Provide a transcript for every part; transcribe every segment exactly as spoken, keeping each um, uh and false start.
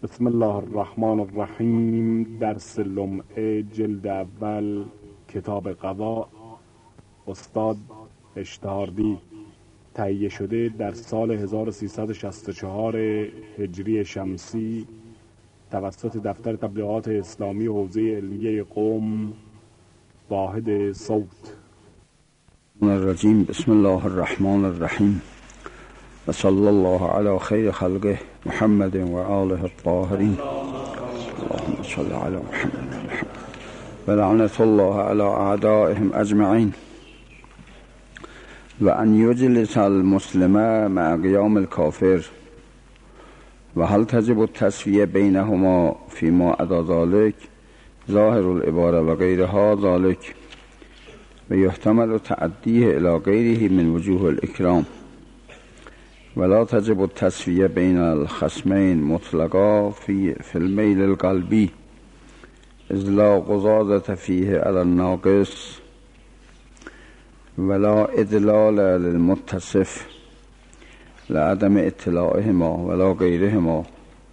بسم الله الرحمن الرحیم. درس لمعه جلد اول کتاب قضا، استاد اشتهاردی، تهیه شده در سال هزار و سیصد و شصت و چهار هجری شمسی توسط دفتر تبلیغات اسلامی حوزه علمیه قم، واحد صوت. الرجیم. بسم الله الرحمن الرحیم و صلی الله علی خیر خلقه محمد و آله الطاهرین. اللهم صل علی محمد و لعنت الله علی اعدائهم اجمعین و ان یجلس المسلم مع قیام الکافر و هل تجب التسویه بینهما فیما عدا ذلک ظاهر العباره و غیرها ذلک و یحتمل تعدیه الی غیره من وجوه الاکرام ولا تجب التسویه بین الخصمین مطلقا فی فی المیل القلبی اذ لا غضاضة فیه علی الناقص ولا ادلال للمتصف لعدم اطلاعهما ولا غیرهما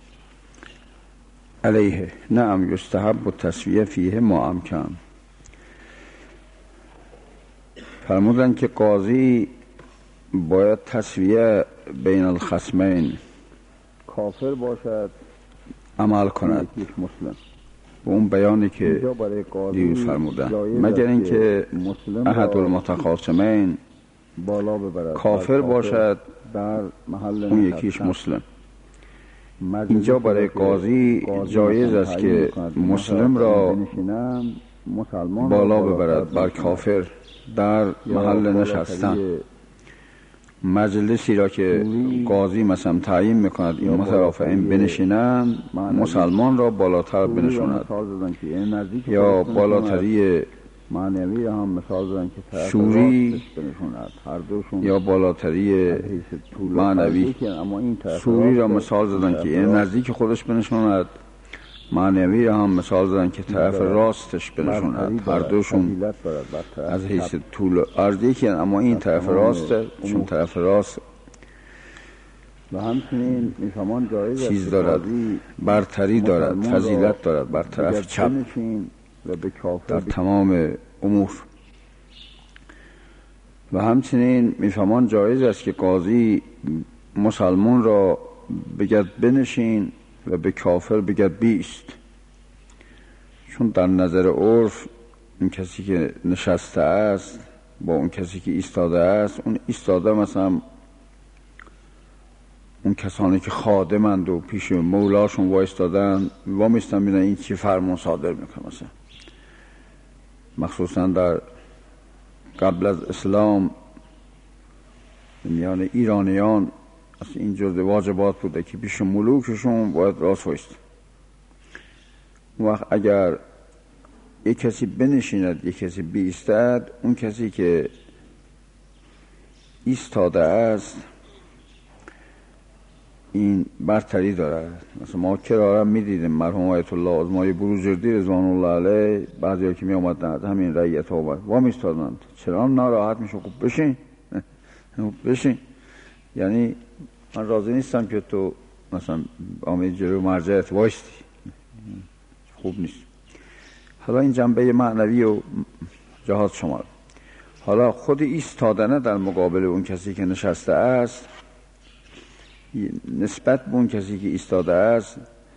علیه. نعم یستحب التسویه فیه ما امکن. فرمودن که قاضی باید تسویه بین الخصمین، کافر باشد عمل کند مسلم، به اون بیانی که دیروز فرمودن، مگر اینکه احد المتخاصمین بالا ببرد کافر باشد در محل اون یکیش مسلم. اینجا برای قاضی جایز است که مسلم را بالا ببرد بر کافر در محل نشستن. مجلسی را که قاضی مثلا تعیین میکند این مترافعین بنشینند، مسلمان را بالاتر بنشاند، یا بالاتری شوری یا بالاتری معنوی. شوری را مثال زدن که این نزدیک خودش بنشاند، معنوی را هم مثال زدن که طرف راستش بنشاند. هر دوشون از حیث طول عرضی که اما این طرف راسته، چون طرف راست و همچنین میفهمان جایز چیز دارد، برتری دارد، فضیلت دارد بر طرف چپ در تمام امور. و همچنین میفهمان جایز است که قاضی مسلمان را بگد بنشین و به کافر بگد بیست، چون در نظر عرف اون کسی که نشسته است با اون کسی که ایستاده است، اون ایستاده مثلا اون کسانی که خادمند و پیش مولاشون وایستادن وامیستن بینن این چی فرمان صادر میکنه. مثلا مخصوصا در قبل از اسلام میان ایرانیان این جزء واجبات بوده که پیش ملوکشون باید راست وایست. وقت اگر یک کسی بنشیند یک کسی بیستد، اون کسی که ایستاده است این برتری دارد. مثلا ما کرارم میدیدیم مرحوم آیت الله آزمایی بروجردی رضوان الله علیه، بعضی که می آمدند همین رعیت ها وام ایستادند، چرا ناراحت میشه؟ خب بشین بشین، یعنی من راضی نیستم که تو مثلا آمید جلو مرجعت وایستی، خوب نیست. حالا این جنبه معنوی و جهات شما. حالا خود ایستادنه در مقابل اون کسی که نشسته است، نسبت به اون کسی که ایستاده است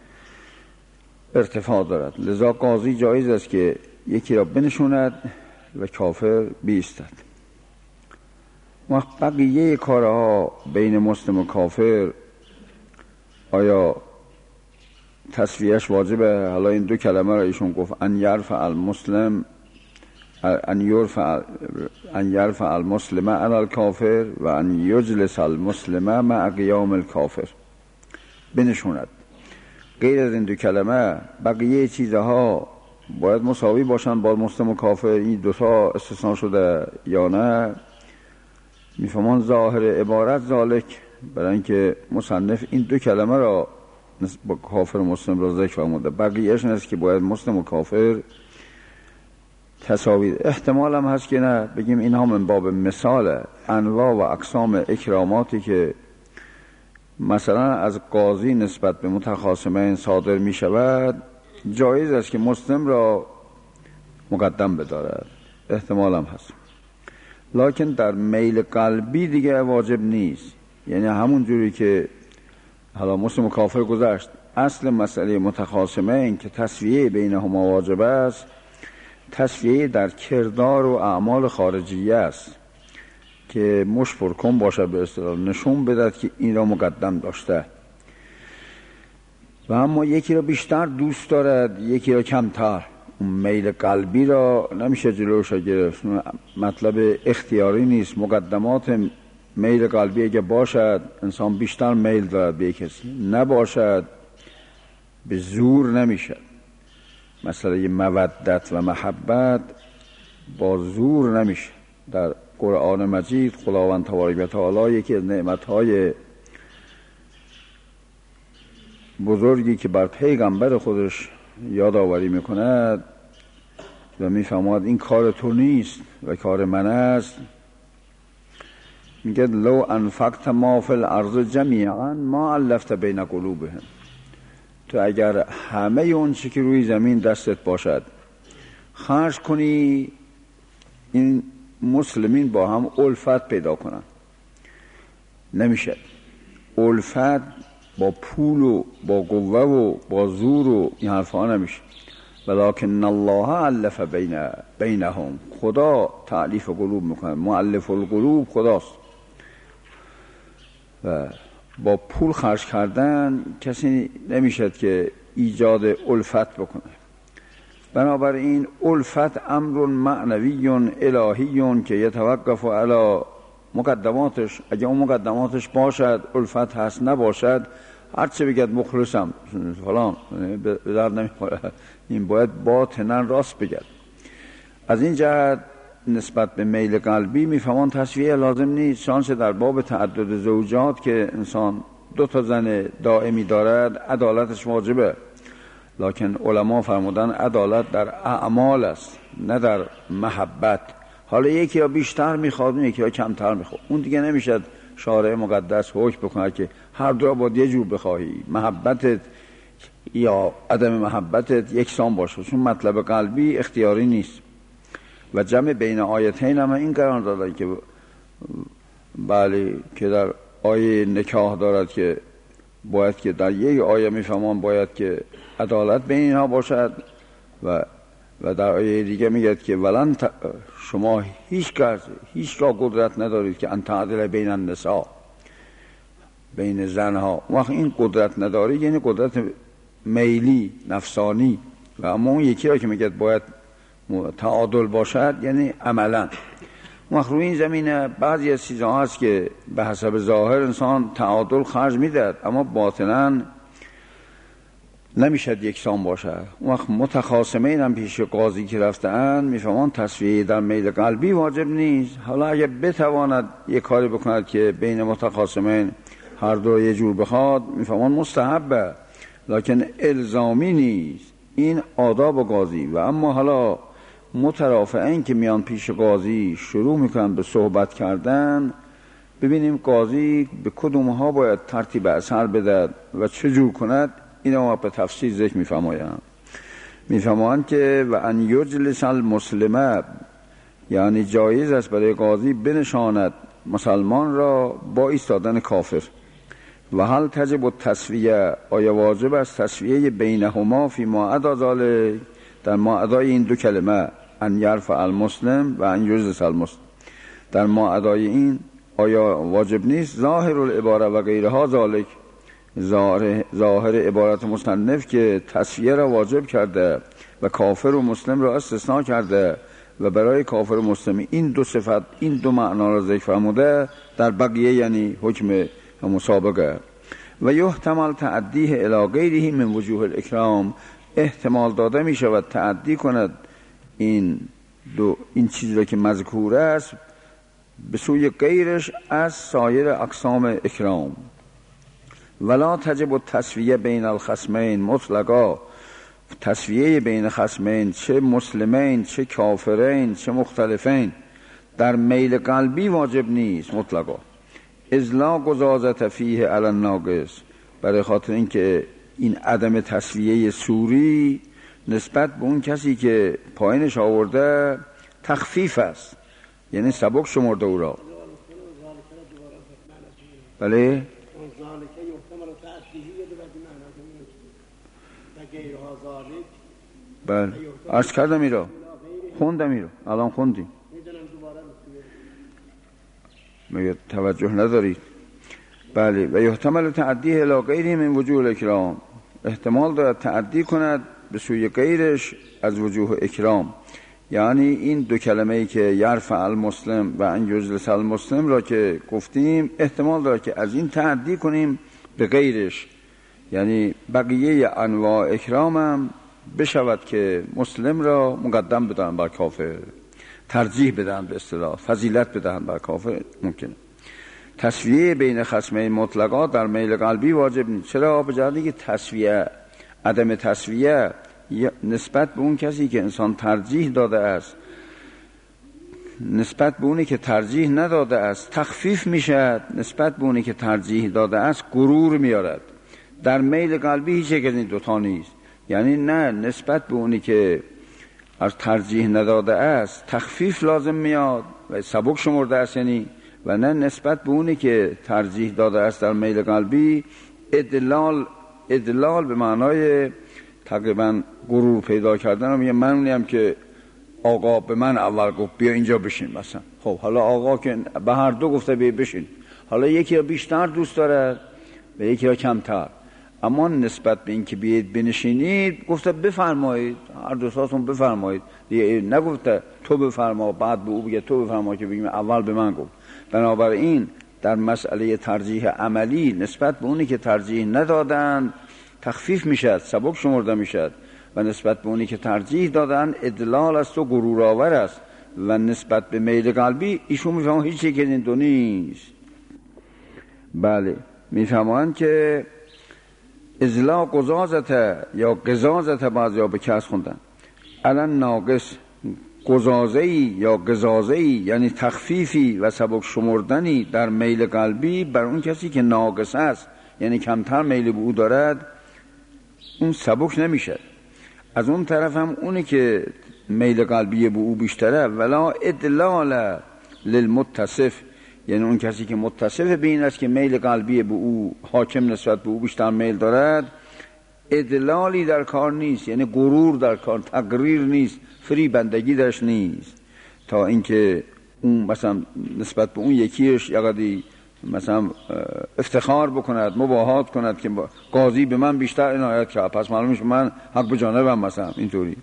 ارتفاع دارد. لذا قاضی جایز است که یکی را بنشوند و کافر بیستد. وقت بقیه کارها بین مسلم و کافر آیا تسویهش واجبه؟ حالا این دو کلمه را ایشون گفت ان یرفع المسلم ان یرفع ان یرفع المسلم علی الکافر و ان یجلس المسلم مع قیام الکافر، بنشوند. غیر از این دو کلمه بقیه چیزها باید مساوی باشن با مسلم و کافر. این دو تا استثناء شده یا نه؟ میفهمان ظاهر عبارت ذالک، برای اینکه مصنف این دو کلمه را با کافر و مسلم را ذکر فرموده، بقیه‌اش نیست که باید مسلم و کافر تساوی. احتمال هم هست که نه بگیم اینها من باب مثال انواع و اقسام اکراماتی که مثلا از قاضی نسبت به متخاصمین صادر می شود، جایز است که مسلم را مقدم بدارد، احتمال هم هست، لکن در میل قلبی دیگه واجب نیست. یعنی همون جوری که حالا مسلم و کافر گذشت، اصل مسئله متخاصمین که تسویه بینهما واجب است، تسویه در کردار و اعمال خارجیه است که مش پرکن باشه، به اصطلاح نشون بدهد که این را مقدم داشته. و اما یکی را بیشتر دوست دارد، یکی را کمتر. اون میل قلبی را نمیشه جلوش گرفت، مطلب اختیاری نیست. مقدمات میل قلبی اگه باشد، انسان بیشتر میل دارد به کسی، نباشد به زور نمیشه. مسئله مودت و محبت با زور نمیشه. در قرآن مجید خداوند تبارک و تعالی یکی از نعمتهای بزرگی که بر پیغمبر خودش یادآوری میکند و میفهمد این کار تو نیست و کار من است، میگه لو انفقت ما فی الارض جمیعا ما الفت بین قلوبهم. تو اگر همه اون چی که روی زمین دستت باشد خرج کنی، این مسلمین با هم الفت پیدا کنن، نمیشه. الفت با پول و با قوه و با زور و این حرفا نمیشه. ولکن الله الف بین بینهم، خدا تألیف قلوب میکنه، مؤلف القلوب خداست. و با پول خرج کردن کسی نمیشد که ایجاد الفت بکنه. بنابراین الفت امر معنوی الهی که یتوقف علی مقدماتش. اگه اون مقدماتش باشد الفت هست، نباشد هرچه بگد مخلصم فلان به درد نمیخوره. این باید باطنا راست بگد. از این جهت نسبت به میل قلبی میفهمان تصفیه لازم نیست، چنانچه در باب تعدد زوجات که انسان دو تا زن دائمی دارد عدالتش واجبه، لکن علما فرمودن عدالت در اعمال است نه در محبت. حالا یکی را بیشتر میخواد، یکی را کمتر میخواد، اون دیگه نمیشد شارع مقدس حکم بکنه که هر دو را باید یه جور بخواهی، محبتت یا عدم محبتت یکسان باشه، چون مطلب قلبی اختیاری نیست. و جمع بین آیتین هم این قرار داده که بله که در آیه نکاح دارد که باید که در یک آیه میفهمان باید که عدالت بین اینها باشد و و در آیه دیگه میگه که ولن ت... شما هیچ کس هیچ کا قدرت ندارید که ان تعدل بین النساء، بین زنها. وقت این قدرت نداری یعنی قدرت میلی نفسانی. و اما اون یکی را که میگه باید تعادل باشد یعنی عملا. وقت روی این زمینه بعضی از چیزها هست که به حسب ظاهر انسان تعادل خرج میدهد، اما باطنا نمیشد یکسان باشد. وقت متخاصمین هم پیش قاضی که رفتن میفهمان تصفیه در میل قلبی واجب نیست. حالا اگه بتواند یک کاری بکند که بین متخاصمین هر دو یه جور بخواد، میفهمان مستحبه، لکن الزامی نیست. این آداب قاضی. و اما حالا مترافعین که میان پیش قاضی شروع میکنن به صحبت کردن، ببینیم قاضی به کدوم ها باید ترتیب اثر بده و چه جور کند. اینا ما به تفصیل ذکر میفرمایند. میفرمایند که و ان یجلس المسلمه، یعنی جایز است برای قاضی بنشاند مسلمان را با ایستادن کافر. و هل تجب التسویه، آیا واجب است تسویه بینهما فی ما عدا ذلک، در ما عدای این دو کلمه ان یرفع المسلم و ان یجلس المسلم، در ما عدای این آیا واجب نیست؟ ظاهر العباره و غیرها ذلک، ظاهر, ظاهر عبارت مصنف که تسویه را واجب کرده و کافر و مسلم را استثناء کرده و برای کافر و مسلم این دو صفت این دو معنا را ذکر فرموده، در بقیه یعنی حکم مسابقه. و یحتمل تعدیه الی غیره من وجوه الاکرام، احتمال داده می شود تعدی کند این دو این چیز را که مذکور است به سوی غیرش از سایر اقسام اکرام. ولا تجب التسویه بین الخصمین مطلقا، تسویه بین خصمین چه مسلمین چه کافرین چه مختلفین در میل قلبی واجب نیست مطلقا، اذ لا گزازت فیه علی الناقص، برای خاطر اینکه این عدم تسویه سوری نسبت به اون کسی که پایینش آورده تخفیف است، یعنی سبک شمرده او را. بله بله عرض کردم ایرا، خوندم ایرا، الان خوندیم مگه توجه ندارید؟ بله و یحتمل تعدیه الی غیره من وجوه الاکرام، احتمال دارد تعدی کند به سوی غیرش از وجوه اکرام، یعنی این دو کلمه ای که یرفع المسلم و ان یجلس المسلم را که گفتیم احتمال دارد که از این تعدی کنیم به غیرش، یعنی بقیه انواع اکرام هم بشود که مسلم را مقدم بدن بر کافر، ترجیح بدن، به اصطلاح فضیلت بدن بر کافر ممکنه. تسویه بین خصمین مطلقا در میل قلبی واجب نیست. چرا؟ به جهتی که تسویه، عدم تسویه نسبت به اون کسی که انسان ترجیح داده است، نسبت به اونی که ترجیح نداده است تخفیف میشد، نسبت به اونی که ترجیح داده است غرور میارد. در میل قلبی هیچ یک از این دوتا نیست، یعنی نه نسبت به اونی که از ترجیح نداده است تخفیف لازم میاد و سبک شمرده است، یعنی و نه نسبت به اونی که ترجیح داده است در میل قلبی ادلال، ادلال به معنای تقریبا غرور پیدا کردن. میگه من اونیم که آقا به من اول گفت بیا اینجا بشین مثلا، خب حالا آقا که به هر دو گفته بیا بشین، حالا یکی را بیشتر دوست داره و یکی را کمتر، اما نسبت به این که بیاید بنشینید گفته بفرمایید، هر دو ساتون بفرمایید دیگه، نگفته تو بفرما بعد به او بگه تو بفرما که بگیم اول به من گفت. بنابراین در مسئله ترجیح عملی نسبت به اونی که ترجیح ندادن تخفیف میشد، سبک شمرده میشد، و نسبت به اونی که ترجیح دادن ادلال است و غرور آور است، و نسبت به میل قلبی ایشون میفهمن هیچ یک این دو نیست. بله میفهمن که ازلا قزازت یا قزازت بعضی ها به کس خوندن الان ناقص، قزازه‌ای یا قزازه‌ای یعنی تخفیفی و سبک شمردنی در میل قلبی بر اون کسی که ناقص است، یعنی کمتر میل به او دارد، اون سبک نمیشه. از اون طرف هم اونی که میل قلبی به او بیشتره ولا ادلال للمتصف، یعنی اون کسی که متصف به این است که میل قلبی به او حاکم نسبت به او بیشتر میل دارد، ادلالی در کار نیست، یعنی غرور در کار، تقریر نیست، فریبندگی درش نیست، تا اینکه اون مثلا نسبت به اون یکیش یقدی مثلا افتخار بکند، مباهات کند که قاضی به من بیشتر عنایت کرد پس معلومش من حق به جانبم مثلا اینطوری.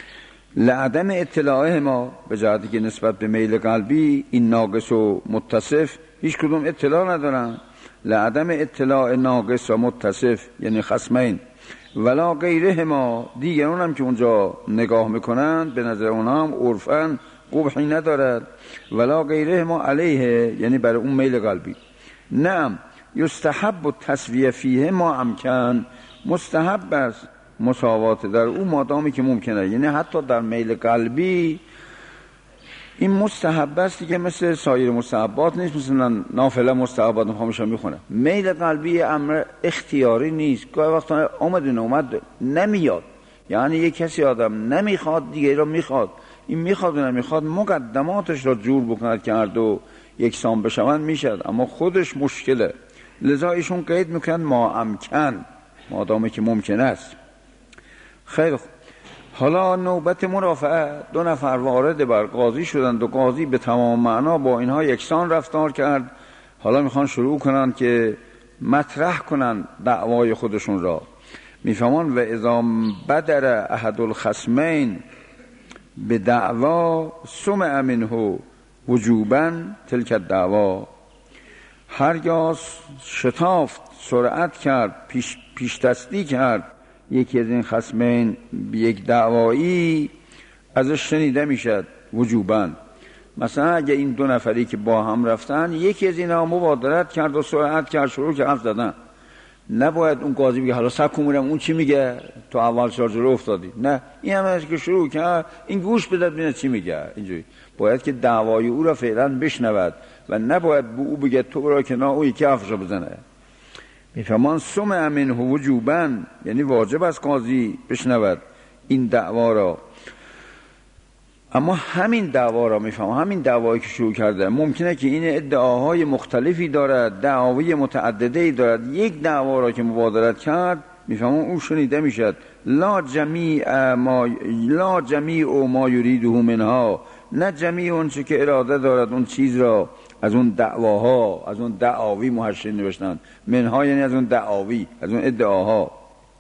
لعدم اطلاعه ما به جهتی که نسبت به میل قلبی این ناقص و متصف هیچ کدوم اطلاع ندارن، لعدم اطلاع ناقص و متصف یعنی خصمین، ولا غیره ما دیگران هم که اونجا نگاه میکنن به نظر اونها هم عرفاً قبحی ندارد، ولا غیره ما علیه یعنی برای اون میل قلبی. نعم یستحب و تصویه فیه ما امکن، مستحب است مساوات در او مادامی که ممکنه، یعنی حتی در میل قلبی این مستحب است که مثل سایر مستحبات نیست، مثلا نافله مستحبات همیشه میخونه. میل قلبی امر اختیاری نیست، گاهی وقتا آمد اومد نمیاد، یعنی یک کسی آدم نمیخواد دیگه را میخواد، این میخواد و نمیخواد مقدماتش را جور بکند که هر دو یکسان بشوند میشد، اما خودش مشکله، لذا ایشون قید میکنند ما امکن مادامی که ممکن است. خیلی خوب، حالا نوبت مرافعه، دو نفر وارد بر قاضی شدند و قاضی به تمام معنا با اینها یکسان رفتار کرد، حالا میخوان شروع کنند که مطرح کنند دعوای خودشون را. میفهمان و اذا بدر احد الخصمین به دعوا سمع منه وجوبا تلک الدعوا، هرگاه شتافت سرعت کرد، پیش, پیش دستی کرد یکی از این خصمین به یک دعوایی، ازش شنیده میشد وجوبا. مثلا اگه این دو نفری که با هم رفتن یکی از اینا مبادرت کرد و سرعت کرد شروع که حرف زدن، نباید اون قاضی بگه حالا سکو میرم اون چی میگه تو اول شارژ رو افتادی. نه، این همه که شروع کرد این گوش بده ببینه چی میگه. اینجوری باید که دعوای او را فعلا بشنود و نباید به او بگه تو برای کنار او یکی حرفشو بزنه. میفهمان سمع منه وجوبا، یعنی واجب از قاضی بشنود این دعوا را. اما همین دعوا را میفهم، همین دعوایی که شروع کرده ممکنه که این ادعاهای مختلفی دارد، دعاوی متعددی دارد. یک دعوا را که مبادرت کرد میفهم او شنیده میشد لا جمیع ما لا جمیع ما یریده منها، نه جمیع اون چه که اراده دارد اون چیز را از اون دعواها، از اون دعاوی محشر نوشتن. منها یعنی از اون دعاوی، از اون ادعاها.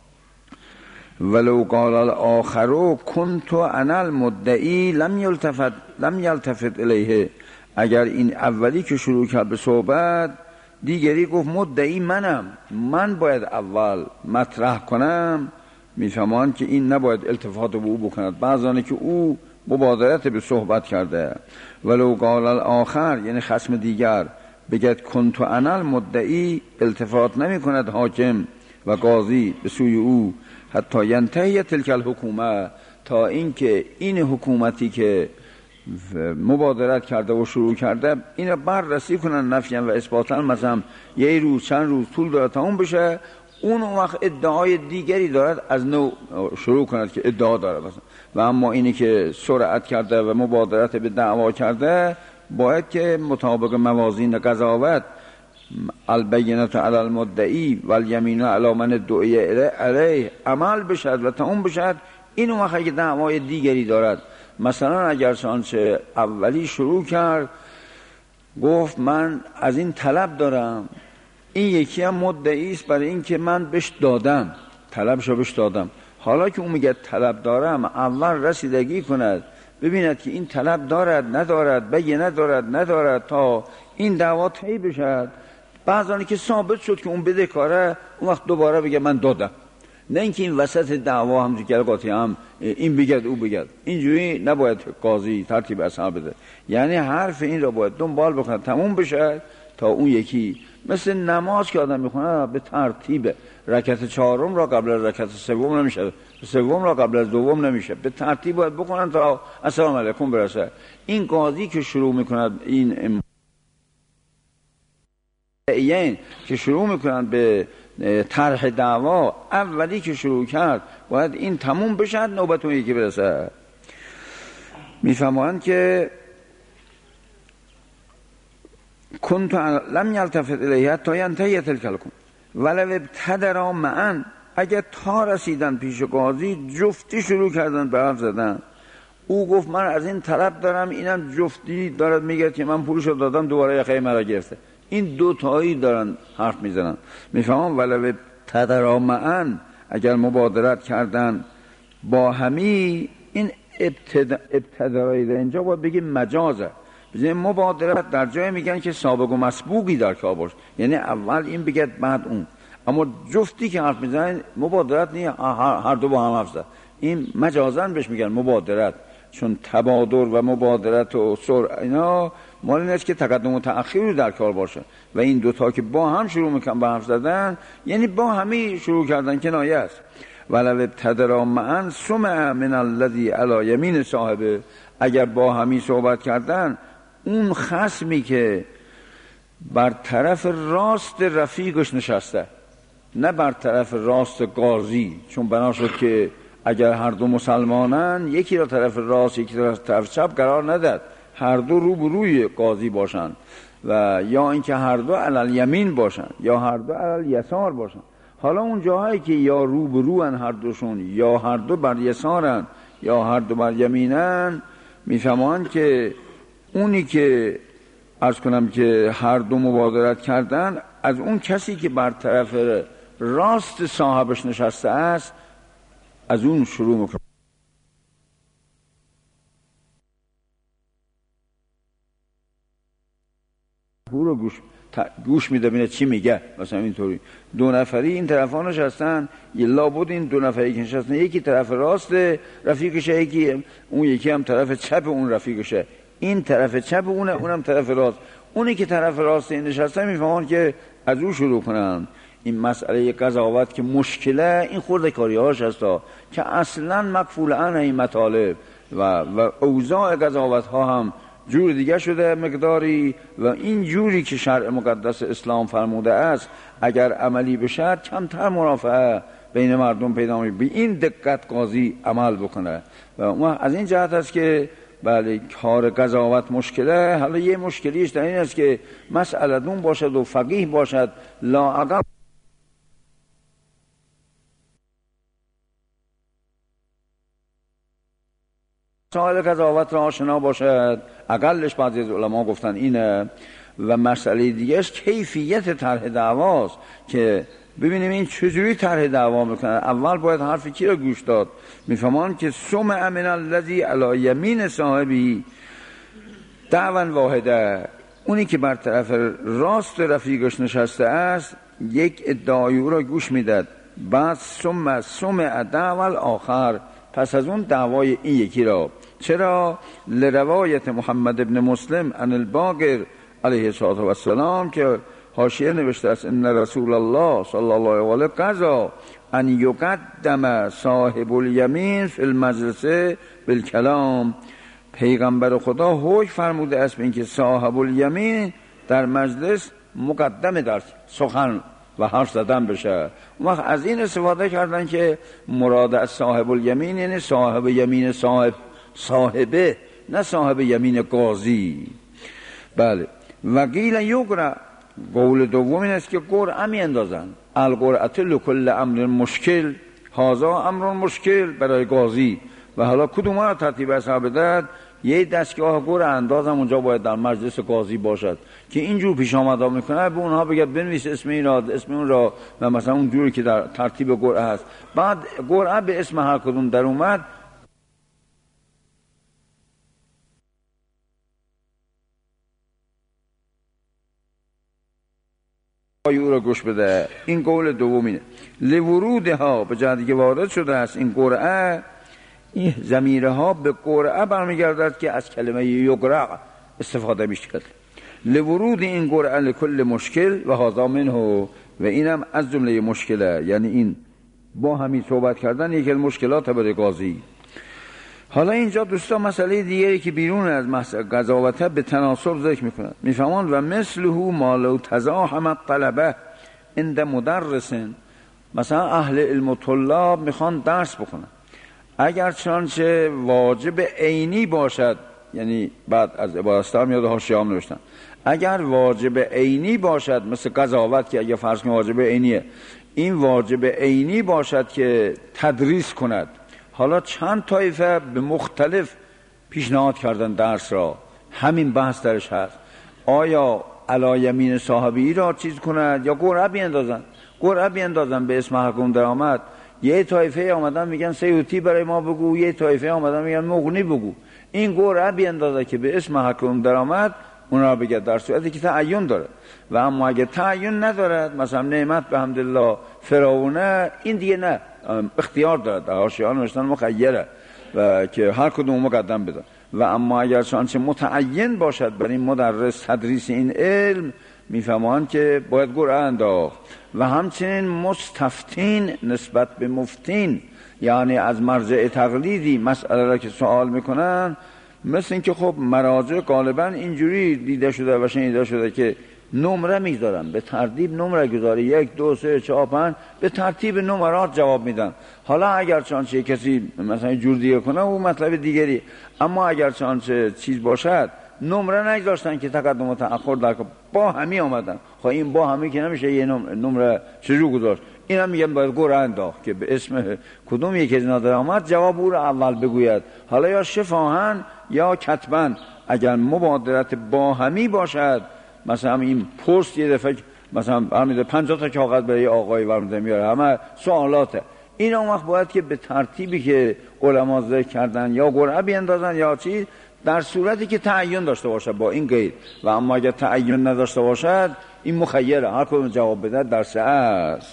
ولو قال الاخر كنت انا المدعی لم یلتفت لم یلتفت الیه، اگر این اولی که شروع کرد به صحبت دیگری گفت مدعی منم، من باید اول مطرح کنم، میفهمان که این نباید التفات به او بکند، بعضانه که او مبادرت به صحبت کرده. ولو قال الاخر یعنی خصم دیگر بگد کنت انا المدعی، التفات نمی کند حاکم و قاضی به سوی او حتی ینتهی تلک الحکومه، تا اینکه این حکومتی که مبادرت کرده و شروع کرده اینو بررسی کنن نفیاً و اثباتاً، مثلا یه روز چند روز طول داره تا اون بشه، اون وقت ادعای دیگری دارد از نو شروع کند که ادعا داره مثلا. و اما اینی که سرعت کرده و مبادرت به دعوا کرده باید که مطابق موازین قضاوت البینة علی المدعی و الیمین علی من ادعی علیه عمل بشد و تا اون بشد. این وقت که دعوای دیگری دارد، مثلا اگر چانچه اولی شروع کرد گفت من از این طلب دارم، این یکی هم مدعی است برای این که من بهش دادم، طلبشو بهش دادم، حالا که اون میگه طلب دارم اول رسیدگی کند ببیند که این طلب دارد ندارد، بگه ندارد ندارد تا این دعوا طی بشد. بعضانی که ثابت شد که اون بده کاره اون وقت دوباره بگه من دادم، نه اینکه این وسط دعوا هم که قاطی هم این بگد او بگد. اینجوری نباید قاضی ترتیب اصحاب بده، یعنی حرف این را باید دنبال بکنه تموم بشه تا اون یکی. مثل نماز که آدم میخونه به ترتیب، رکعت چهارم را قبل از رکعت سوم نمیشه، سوم را قبل از دوم نمیشه، به ترتیب باید بکنن تا السلام علیکم برسه. این قاضی که شروع میکنه، این این که شروع میکنن به طرح دعوا، اولی که شروع کرد باید این تموم بشه نوبت اون یکی برسه. میفهمند که کنت لم یلتفت الیه حتی ینتهی تلک الحکم ولو ابتدرا معا، اگر تا رسیدن پیش قاضی جفتی شروع کردن به حرف زدن. او گفت من از این طلب دارم، اینم جفتی دارد میگه که من پولشو دادم دوباره یقه مرا گرفته. این دو تایی دارن حرف میزنن. میفهمم ولو ابتدرا معا، اگر مبادرت کردن با همی، این ابتدایی در اینجا باید بگیم مجازه. بزنیم مبادرت در جای میگن که سابق و مسبوقی در کار باشه، یعنی اول این بگد بعد اون. اما جفتی که حرف میزنن مبادرت نیه، هر دو با هم حرف زد، این مجازن بهش میگن مبادرت. چون تبادر و مبادرت و سر اینا مال این است که تقدم و تأخیر در کار باشه، و این دوتا که با هم شروع میکنن به حرف زدن یعنی با همی شروع کردن کنایه است. ولو ابتدرا معا سمع من الذی علی یمین صاحبه، اگر با همی صحبت کردن اون خصمی که بر طرف راست رفیقش نشسته، نه بر طرف راست قاضی، چون بنا شد که اگر هر دو مسلمانن یکی را طرف راست یکی را طرف چپ قرار نداد، هر دو رو به روی قاضی باشن، و یا اینکه هر دو علی یمین باشن یا هر دو علی یسار باشن. حالا اون جاهایی که یا رو به رو ان هر دوشون، یا هر دو بر یسارن یا هر دو بر یمینن، میفهمان که اونی که عرض کنم که هر دو مبادرت کردن از اون کسی که بر طرف راست صاحبش نشسته است از اون شروع میکنه. او رو گوش گوش میده ببینه چی میگه. مثلا اینطوری دو نفری این طرفا نشستن، یه لابد این دو نفری که نشستن یکی طرف راست رفیقشه، یکی اون یکی هم طرف چپ اون رفیقشه، این طرف چپ اونه اونم طرف راست. اونی که طرف راست این نشسته میفهمن که از او شروع کنن. این مسئله قضاوت که مشکله، این خورده کاری هاش هستا که اصلا مقفول عن این مطالب و, و اوضاع قضاوت ها هم جور دیگه شده مقداری و این جوری که شرع مقدس اسلام فرموده است اگر عملی بشه کمتر مرافعه بین مردم پیدا میشه. به این دقت قاضی عمل بکنه و از این جهت است که بله کار قضاوت مشکله. حالا یه مشکلیش در این است که مسئله دون باشد و فقیه باشد، لااقل مسائل قضاوت را آشنا باشد، اقلش بعضی از علما گفتن اینه. و مسئله دیگهش کیفیت طرح دعواست که ببینیم این چجوری طرح دعوا میکنه. اول باید حرف کی را گوش داد؟ میفهمان که سمع من الذی علی یمین صاحبی دعوا واحده، اونی که بر طرف راست رفیقش نشسته است یک ادعای او را گوش میداد، بعد سمع سمع دعوا آخر، پس از اون دعوای این یکی را. چرا؟ لروایت محمد ابن مسلم عن الباقر علیه الصلاة والسلام که حاشیه نوشته است ان رسول الله صلی الله علیه و آله قضا ان یقدم صاحب الیمین فی المجلس بالکلام، پیغمبر خدا حکم فرموده است به اینکه صاحب الیمین در مجلس مقدم در سخن و حرف زدن بشه. اون وقت از این استفاده کردن که مراد از صاحب الیمین یعنی صاحب یمین صاحب صاحبه، نه صاحب یمین قاضی. بله. و قیل یقرأ، قول دوم این است که قرعه می اندازن، القرعه لکل امر مشکل، هذا امر مشکل برای قاضی. و حالا کدوم را ترتیب حساب داد؟ یه دستگاه قرعه اندازم اونجا باید در مجلس قاضی باشد که اینجور پیش آمده میکنه، به اونها بگید بنویس اسم این را اسم اون را و مثلا اون جوری که در ترتیب قرعه هست. بعد قرعه به اسم هر کدوم در اومد، او را گوش بده. این قول دومینه. لورودها به جهتی که وارد شده است این قرعه، این ضمیره ها به قرعه برمیگردد که از کلمه یقرأ استفاده میشه. لورود این قرعه لکل مشکل و هذا منه، و اینم از جمله مشکله، یعنی این با همین صحبت کردن یکی از مشکلات برای قاضی. حالا اینجا دوستان مسئله دیگری که بیرون از مسئله قضاوت به تناسب ذکر میکنند. میفهمند و مثله ما لو تزاحم الطلبه عند مدرس، مثلا اهل علم و طلاب میخوان درس بکنن، اگر چنانچه واجب عینی باشد، یعنی بعد از عبارستان میاد حاشیه هم نوشتن، اگر واجب عینی باشد مثل قضاوت که اگر فرض کنیم واجب عینیه، این واجب عینی باشد که تدریس کند. حالا چند طایفه به مختلف پیشنهاد کردن درس را، همین بحث درش هست. آیا علی یمین صاحبی را چیز کند یا قرعه بیندازن؟ قرعه بیندازن به اسم حکم درآمد. یه طایفه آمدن میگن سیوطی برای ما بگو، یه طایفه آمدن میگن مغنی بگو. این قرعه بیندازه که به اسم حکم درآمد اون را بگه، در صورتی که تعین داره. و اما اگه تعین ندارد، مثلا نعمت به حمدالله فراونه، این دیگه نه، اختیار دارد، در حاشیه نوشتن مخیره و که هر کدوم مقدم بدن. و اما اگر چنانچه متعین باشد برای مدرس تدریس این علم، میفهمان که باید قرعه انداخت. و همچنین مستفتین نسبت به مفتین، یعنی از مرجع تقلیدی مسئله را که سوال میکنن، مثل این که خب مراجع غالبا اینجوری دیده شده و شنیده شده که نمره میذارن، به ترتیب نمره گذاری، یک دو سه چهار پنج به ترتیب نمرات جواب میدن. حالا اگر چانچه کسی مثلا جور دیگه کنه او مطلب دیگری، اما اگر چانچه چیز باشد نمره نگذاشتن که تقدم و تأخر در با همی آمدن. خب این با همی که نمیشه یه نمره چجور گذاشت، این هم میگن باید قرعه انداخت که به اسم کدوم یکی از اینا در آمد جواب او را اول بگوید. حالا یا شفاهن یا کتبن، اگر مبادرت با همی باشد، مثلا این پست یه دفعه مثلا برمیده پنجاه تا کاغذ برای آقای برمیده میاره، همه سوالاته، این اون وقت باید که به ترتیبی که علما ذکر کردن یا قرعه بیندازن یا چی، در صورتی که تعین داشته باشد با این قید. و اما اگر تعین نداشته باشد این مخیره، هر کدوم جواب بده در سه است.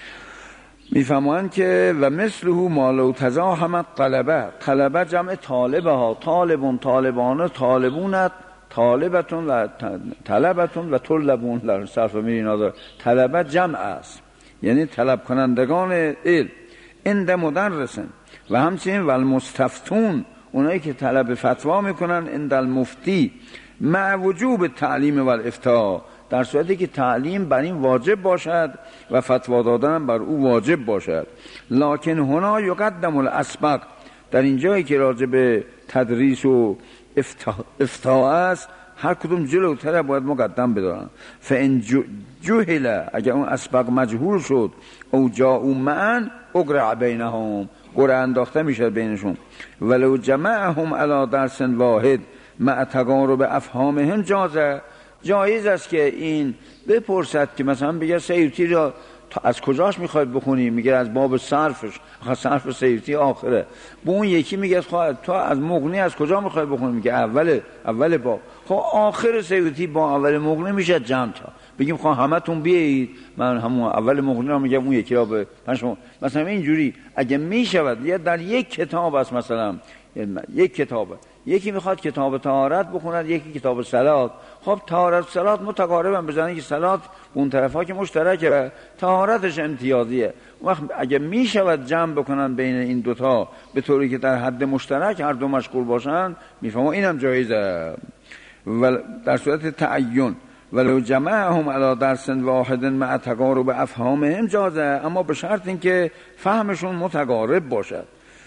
میفهمند که و مثله ما لو تزاحم طلبه، طلبه جمع طالبه ها، طالبون طالبانه طالبونت طالبتون و طلبتون و طلبون در صرف میری نادر، طلبه جمع است. یعنی طلب کنندگان علم، عند مدرسن و همچنین والمستفتون، اونایی که طلب فتوا میکنن، عند المفتی، مع وجوب تعلیم و الافتاء، در صورتی که تعلیم بر این واجب باشد و فتوا دادن بر او واجب باشد. لکن هنا یقدم الاسبق، در این جایی که راجع به تدریس و افتاء است هر کدوم جلوتر باید مقدم بدارن. فان جهل، اگر اون اسبق مجهول شد، او جاءوا معا اقرع بینهم، قرعه انداخته میشه بینشون. ولو جمعهم علی درس واحد مع تقارب افهامهم جازه، جایز است که این بپرسد که مثلا بگه سیوطی را از کجاش میخواید بخونی؟ میگه از باب صرفش، صرف سیوطی آخره. با اون یکی میگه تو از مغنی از کجا میخواید بخونی؟ میگه اول اول باب. خب آخر سیوطی با اول مغنی میشه جمع تا بگیم خب همتون بیایید من همون اول مغنی رو میگم اون یکی را به شما. مثلا اینجوری اگه میشود یا در یک کتاب است، مثلا یک کتابه، یکی میخواد کتاب طهارت بخوند، یکی کتاب صلات. خب طهارت صلات متقاربن، بزنن که صلات اون طرفا که مشترکه، طهارتش امتیازیه. وقت اگه میشود جمع بکنن بین این دوتا به طوری که در حد مشترک هر دو مشغول باشن، میفهمم اینم جایزه. و در صورت تعین ولو جمعهم علی درس واحد مع تقارب افهامهم جازه، اما به شرط اینکه فهمشون متقارب باشد.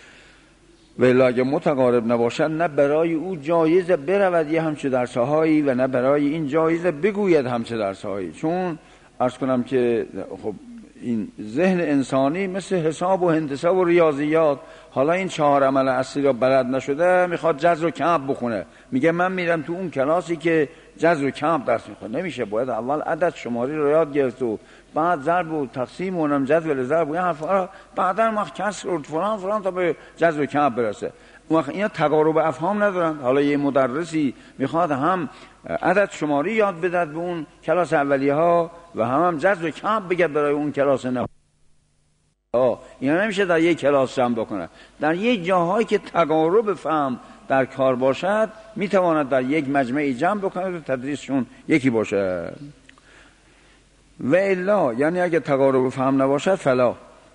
ولی اگه متقارب نباشد نه برای او جایزه برود یه همچه درسهایی و نه برای این جایزه بگوید همچه درسهایی. چون عرض کنم که خب این ذهن انسانی مثل حساب و هندسه و ریاضیات، حالا این چهار عمل اصلی را بلد نشده میخواد جذر و کمپ بخونه، میگه من میرم تو اون کلاسی که جذر و کمپ درس میخواد. نمیشه، باید اول عدد شماری رو یاد گرفت و بعد ضرب و تقسیم و اونم جدول ضرب و این حرفا، بعدا ما کسر و فلان فلان تا به جذر و کمپ برسه. اون وقت اینا تقارب افهام ندارن. حالا یه مدرسی میخواد هم عدد شماری یاد بده به اون کلاس اولیه ها و هم هم جذر و کمپ بگه برای اون کلاس نه. اینا نمیشه در یک کلاس جمع بکنه. در یک جاهایی که تقارب فهم در کار باشد میتواند در یک مجمعی جمع بکنه و تدریسشون یکی باشه. و الا یعنی اگه تقارب فهم نباشد فلا.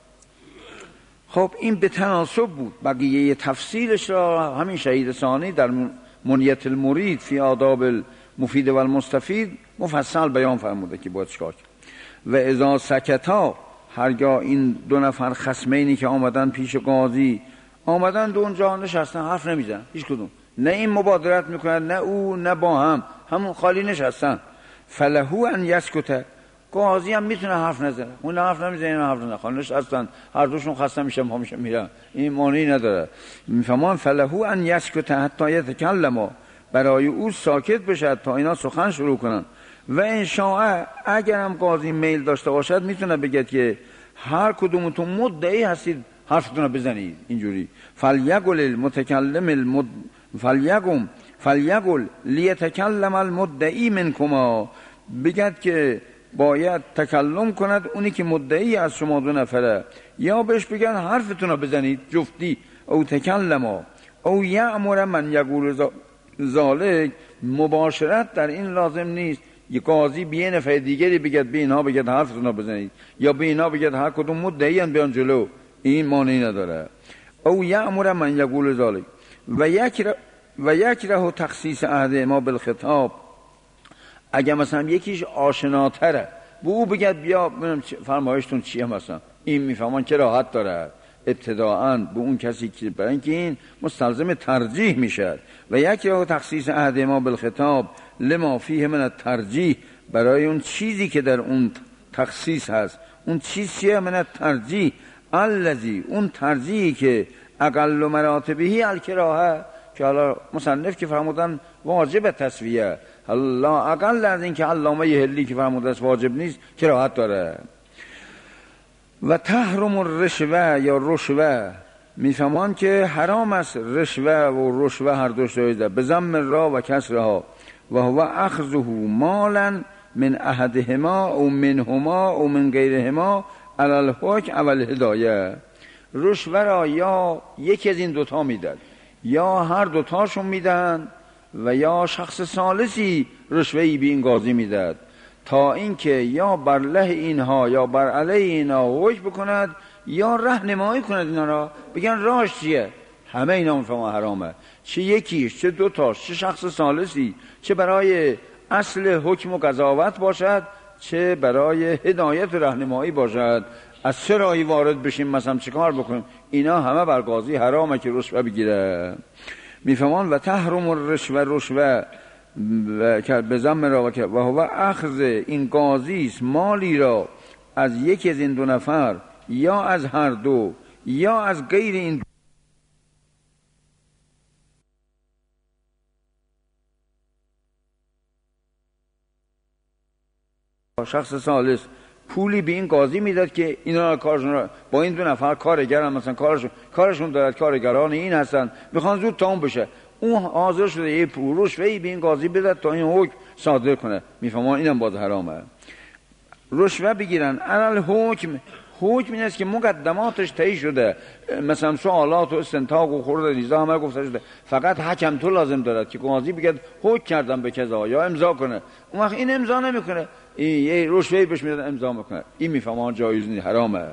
خب این به تناسب بود. بقیه تفصیلش را همین شهید ثانی در منیت المرید فی آداب المفید و المستفید مفصل بیان فرموده که باید چیکار کرد. و اذا سکتا، هرگاه این دو نفر خصمینی که آمدن پیش قاضی آمدن دو اونجا نشستن حرف نمیزنن هیچ کدوم، نه این مبادرت میکنن نه او نه با هم، همون خالی نشستن. فلهو ان یسکت، قاضی هم میتونه حرف نزنه، اون حرف نمیزنه این حرف نزنه، خالش هستن هر دوشون خسته میشن پا میشن میرن، این معنی نداره. میفهمان فلهو ان یسکت حتی یتکلم، برای او ساکت بشد تا اینا سخن شروع کنن. و ان شاء، اگرم قاضی میل داشته باشد میتونه بگه که هر کدومتون مدعی هستید حرفتون رو بزنید اینجوری. فلیقل المتکلم المد فلیقم فلیقل لیتکلم المدعی منکما، بگد که باید تکلم کند اونی که مدعی از شما دو نفره، یا بهش بگن حرفتون رو بزنید جفتی. او تکلم او یأمر من یقول ذالک، مباشرت در این لازم نیست. یه قاضی به یه نفر دیگری بگد به اینها بگد حرفتون رو بزنید، یا به اینها بگد هر کدوم مدعی ان بیان جلو، این معنی نداره. او یأمر من یقول ذالک و یکره و یکره تخصیص عهد ما بالخطاب. اگه مثلا یکیش آشناتره به او بگد بیا ببینم فرمایشتون چیه، مثلا این میفهمان که راحت داره ابتداءً به اون کسی که برای اینکه این مستلزم ترجیح میشه. و یکره تخصیص عهد ما بالخطاب لما فیه من الترجیح، برای اون چیزی که در اون تخصیص هست. اون چیز چیه؟ من الترجیح الذی، اون ترجیحی که اقل مراتبهی الکراهه، که حالا مصنف که فرمودن واجب تسویه، حالا اقل از این که علامه هلی که فرموده است واجب نیست کراهت داره. و تحرم الرشوه یا رشوه، میفهمان که حرام است رشوه و رشوه هر دوش جایزه، به ضم را و کسرها. و هو اخذه مالا من احدهما او منهما او من غیرهما علی الحکم او الهدایه. رشوه را یا یکی از این دوتا میدن یا هر دوتاشون میدن و یا شخص ثالثی رشوهی به این قاضی میداد تا اینکه یا بر له اینها یا بر علیه اینها حکم بکند یا راهنمایی کند اینا را، بگن راهش چیه. همه اینا میفهمن حرامه، چه یکیش چه دوتاش چه شخص ثالثی، چه برای اصل حکم و قضاوت باشد چه برای هدایت و راهنمایی باشد. از چه راهی وارد بشیم، مثلا چه کار بکنیم، اینا همه بر قاضی حرامه که رشوه بگیره. میفهمان و تحرم الرشوه رشوه و به ضم را و هو اخذ، این قاضی است مالی را از یکی از این دو نفر یا از هر دو یا از غیر این شخص ثالث پولی به این قاضی میداد که اینا کارشون را با این دو نفر کارگرن، مثلا کارشون کارشون دارد، کارگران این هستن، میخوان زود تمام بشه، اون حاضر شده یه پول رشوه‌ای به این قاضی بده تا این حکم صادر کنه. میفهمون اینم باز حرامه. رشوه بگیرن علل حکم، حکم این است که مقدماتش طی شده، مثلا سوالات و استنتاق و خورد ریزا همه گفته شده، فقط حکم تو لازم دارد که قاضی بگه حکم کردم به کذا یا امضا کنه. اون وقت این امضا نمیکنه، این یه رشوه‌ای بهش میدن امضا میکنه، این میفهمن جایز نیست، حرامه.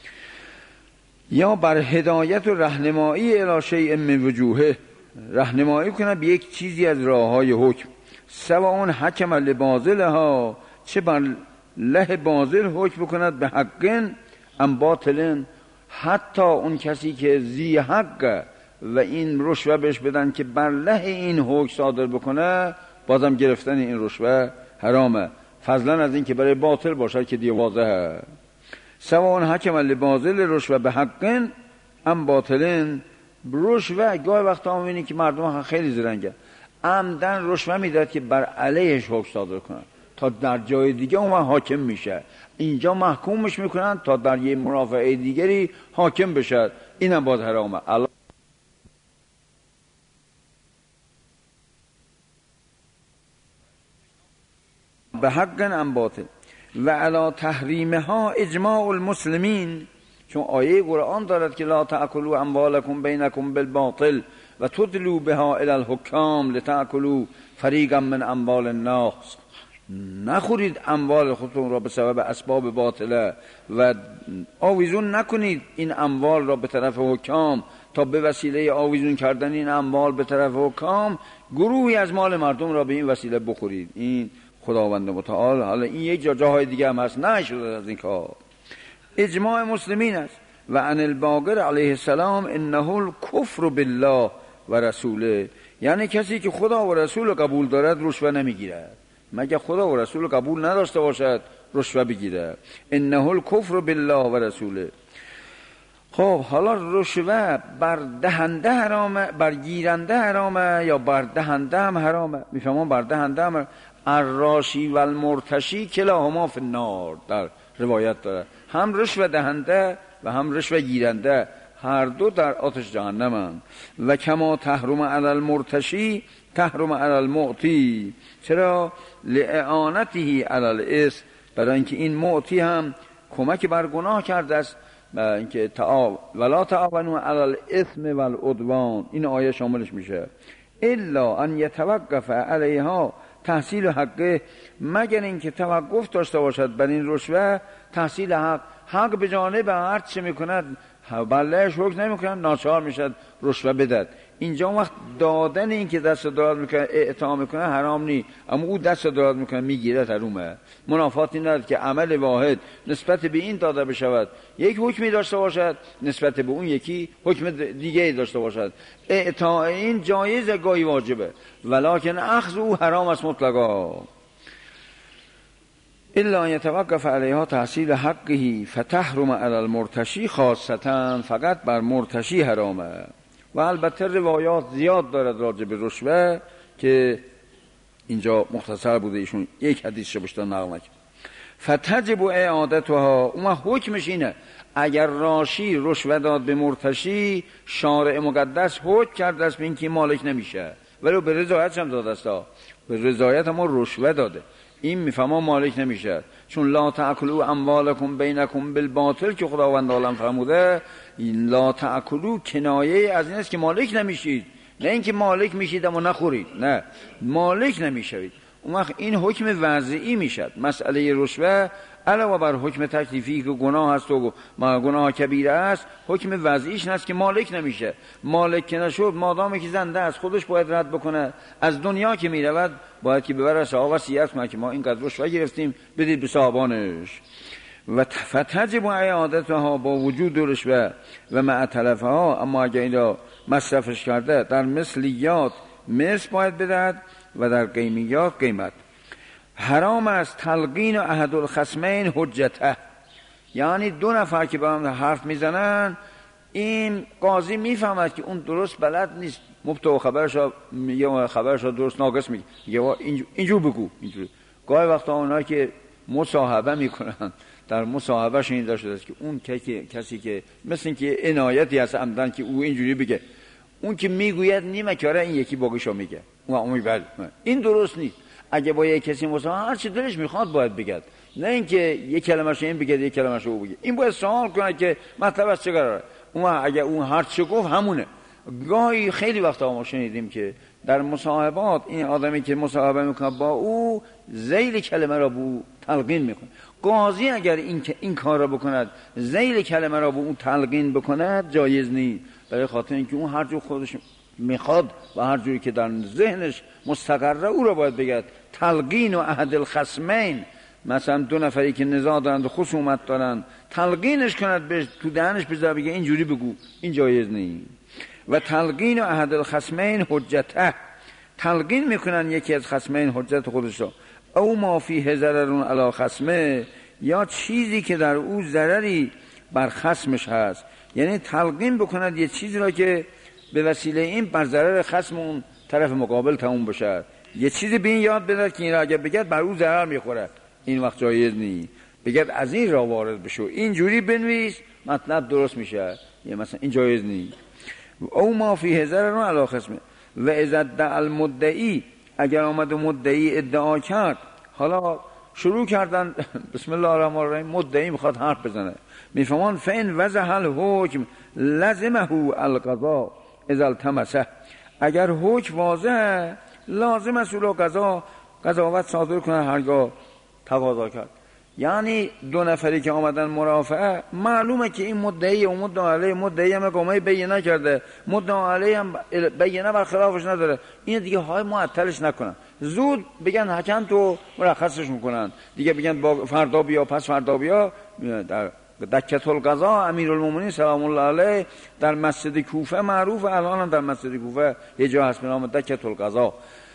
یا بر هدایت و راهنمایی الی شیء من وجوهه، راهنمایی کنه به یک چیزی از راههای حکم، سواء حکم لباطلها، چه بر له باطل حکم بکند به حقن ام باطلن، حتی اون کسی که زی حق و این رشوه بهش بدن که بر له این حکم صادر بکنه، بازم گرفتن این رشوه حرامه، فضلا از این که برای باطل باشد که دیگه واضحه. سواء حکم لباطل رشوه به حقن ام باطلن، رشوه گاهی وقتا می‌بینی که مردم خیلی زرنگه، عمدن رشوه میداد که بر علیهش حکم صادر کنن تا در جای دیگه اون حاکم میشه، اینجا محکومش میکنن تا در یه مرافعه دیگری حاکم بشه، اینم باز حرامه. الله به حقن ام باطل و علی تحریمها اجماع المسلمین، چون آیه قرآن دارد که لا تأکلوا اموالکم بینکم بالباطل و تدلوا بها الی الحکام لتأکلوا فریقا من اموال الناس، نخورید اموال خودتون را به سبب اسباب باطله و آویزون نکنید این اموال را به طرف حکام تا به وسیله آویزون کردن این اموال به طرف حکام گروهی از مال مردم را به این وسیله بخورید. این خداوند متعال، حالا این یک جا جاهای دیگه هم هست، نه شده از این کار. اجماع مسلمین است. و عن الباقر علیه السلام انه الکفر بالله و رسوله، یعنی کسی که خدا و رسول قبول دارد رشوه نمیگیرد، مگه خدا و رسول قبول نداشته باشد رشوه بگیره. انه الکفر بالله و رسوله. خب حالا رشوه بر دهنده حرامه، بر گیرنده حرامه یا بر دهنده هم حرامه؟ میفهمون بر دهنده هم الراشی و المرتشی کلاهما فی النار، در روایت داره هم رشوه دهنده و هم رشوه گیرنده هر دو در آتش جهنمند. و کما تحرم علی المرتشی تحرم علی المعطی، چرا؟ لإعانته علی الاثم، برای اینکه این معطی هم کمک بر گناه کرده است، اینکه تعاون ولا تعاونوا علی الاثم والعدوان، این آیه شاملش میشه. الا ان یتوقف علیها تحصیل حقه، مگر اینکه توقف داشته باشد بر این رشوه تحصیل حق، حق به جانب هر چه میکند بلهش حکم نمیکنن، ناچار میشد رشوه بدد. اینجا وقت دادن این که دست دراز میکنه اعطا میکنه حرام نی، اما او دست دراز میکنه میگیره حرومه. منافاتی ندارد که عمل واحد نسبت به این داده بشود یک حکمی داشته باشد، نسبت به اون یکی حکم دیگه داشته باشد. اعطا این جایز گاهی واجبه، ولکن اخذ او حرام است مطلقا. الا ان یتوقف علیها تحصیل حقه فتحرم علی المرتشی خاصتا، فقط بر مرتشی حرامه. و البته روایات زیاد دارد راجع به رشوه که اینجا مختصر بوده، ایشون یک حدیث شو بیشتر نقل نکرد. فتجب اعادتها، اون حکمش اینه اگر راشی رشوه داد به مرتشی، شارع مقدس حکم کرده است به اینکه مالک نمیشه، ولی به رضایتش هم داده است، به رضایت ما رشوه داده، این میفهمه مالک نمیشه. چون لا تأکلوا اموالکم بینکم بالباطل که خداوند عالم فرموده، این لا تأکلوا کنایه از این است که مالک نمیشید، نه اینکه مالک میشید اما نخورید، نه مالک نمیشید. اون وقت این حکم وضعی میشد. مسئله رشوه علاوه بر حکم تکلیفی که گناه است و گناه کبیره است، حکم وضعیش هست که مالک نمیشه. مالک که نشد، مادامی که زنده است خودش باید رد بکنه. از دنیا که میرود باید که ببره صاحب وصیت کنه که ما اینقدر رشوه گرفتیم بدید به صاحبانش. و فتجب اعادتها با وجود رشوه و مع تلفها، اما اگر این را مصرفش کرده در مثلیات مثل باید بدهد و در قیمیات قیمت. حرام است تلقین و احد الخصمین حجته، یعنی دو نفر که با هم حرف میزنن، این قاضی میفهمد که اون درست بلد نیست، مبتدا خبرش یا خبرش درست ناقص میگه، میگه اینجور بگو اینجور. گاهی وقتا اونایی که مصاحبه میکنن در مصاحبه شنیده شده است که اون کسی که مثل اینکه عنایتی هست عمدن که او اینجوری بگه، اون که میگوید نیمه کاره این یکی باقیشو میگه. اون بله این درست نیست. اگه با یک کسی مصاحبه هر چی دلش میخواد باید بگه، نه اینکه یک کلمه‌شو این بگه یک کلمه‌شو او بگه. این باید سوال کنه که مطلب از چه قراره. اون اگه اون هر چی گفت همونه. گاهی خیلی وقتا ما شنیدیم که در مصاحبات این آدمی که مصاحبه میکنه با او ذیل کلمه را به او تلقین میکنه. قاضی اگر این این کار را بکند، ذیل کلمه را به او تلقین بکند، جایز نیست، برای خاطر اینکه اون هر جور خودش میخواد و هر جوری که در ذهنش مستقره او را باید بگه. تلقین و احد الخصمین، مثلا دو نفری که نزاع دارند و خصومت دارند، تلقینش کند بهش تو دهنش بذاره بگه اینجوری بگو، این جایز نیست. و تلقین و احد الخصمین حجته، تلقین میکنن یکی از خصمین حجت خودش را. او ما فیه ضرر علی خصمه، یا چیزی که در او ضرری بر خصمش هست، یعنی تلقین بکند یه چیزی را که به وسیله این بر ضرر خصم اون طرف مقابل تموم بشه. یه چیزی به این یاد بده که این را اگه بگد بر او ضرر میخوره، این وقت جایز نیست. بگد از این را وارد بشو، اینجوری بنویس مطلب درست میشه، یه مثلا این جایز نیست. او ما فیه ضرر علی خصمه. و اذا ادعى المدعی، اگر آمد مدعی ادعا کرد، حالا شروع کردن بسم الله الرحمن الرحیم، مدعی میخواد حرف بزنه، میفهمان فین وضح الحکم لازمه القضاء اذا التمسه، اگر حکم واضح لازم است او قضا قضاوت صادر کنه هرگاه تقاضا کرد. یعنی دو نفری که آمدن مرافعه، معلومه که این مدعی و مدعا علیه، مدعی هم اقامه بینه کرده، مدعا علیه هم بینه برخلافش نداره، این دیگه های معطلش نکنن، زود بگن حکم تو مرخصش میکنن، دیگه بگن با فردا بیا پس فردا بیا. در دکت القضا امیرالمومنین سلام الله علیه در مسجد کوفه معروف، الان هم در مسجد کوفه یه جا هست به نام دکت القضا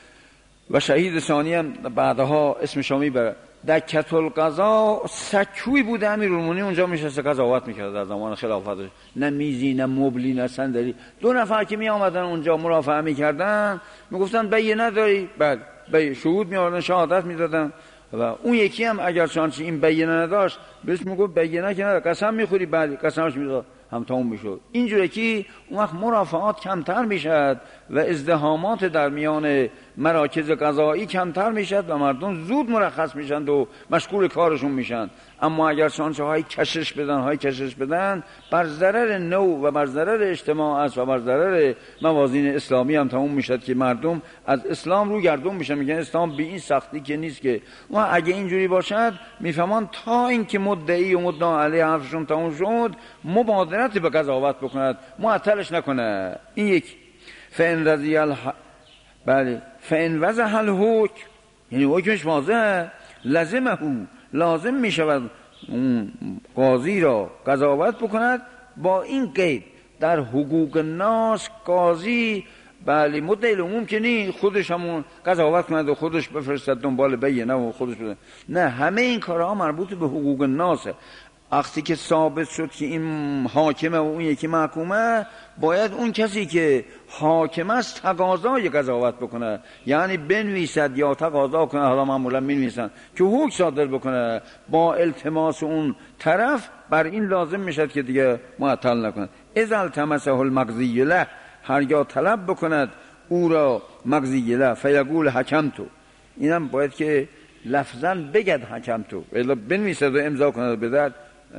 و شهید ثانی هم بعدها اسمش میبره. دکت القضا سکوی بوده، امیرالمومنین اونجا میشسته قضاوت میکرد در زمان خلافتش، نه میزی نه مبلی نه صندلی. دو نفر که می آمدن اونجا مرافعه میکردن، میگفتن بینه داری؟ بله. بی شهود می آوردن، شهادت میدادن. و اون یکی هم اگر چانچه این بینه نداشت بهش میگفت بینه که نداره، قسم میخوری؟ بله. قسمش میداد، هم تموم میشد. اینجوری که اون وقت مرافعات کمتر میشد و ازدحامات در میان مراکز قضایی کمتر میشد و مردم زود مرخص میشند و مشغول کارشون میشن. اما اگر چانچه های کشش بدن های کشش بدن بر ضرر نوع و بر ضرر اجتماع است و بر ضرر موازین اسلامی هم تموم میشد که مردم از اسلام رو گردون میشن، میگن اسلام به این سختی که نیست که. و اگه اینجوری باشد میفهمان تا اینکه مدعی و مدعا علیه حرفشون تموم شد مبادرت به قضاوت بکند، معطلش نکنه. این یک فان رضی الح... بله فان وضح الحکم، یعنی حکمش واضحه، لازمه لازم می شود اون قاضی را قضاوت بکند با این قید در حقوق الناس قاضی بله مدعی العموم که نی خودش همون قضاوت کند و خودش بفرستد دنبال بینه و خودش بده. نه، همه این کارها مربوط به حقوق الناسه. وقتی که ثابت شد که این حاکمه و اون یکی محکومه، باید اون کسی که حاکم است تقاضای قضاوت بکنه، یعنی بنویسد یا تقاضا کنه، حالا معمولا می‌نویسن که حکم صادر بکنه با التماس اون طرف، بر این لازم میشد که دیگه معطل نکنه. اذا التمسه المقضی له، هرگاه طلب بکند او را مقضی له، فیقول حکمتو، اینم باید که لفظاً بگد حکمتو، الا بنویسد و امضا کند بدهد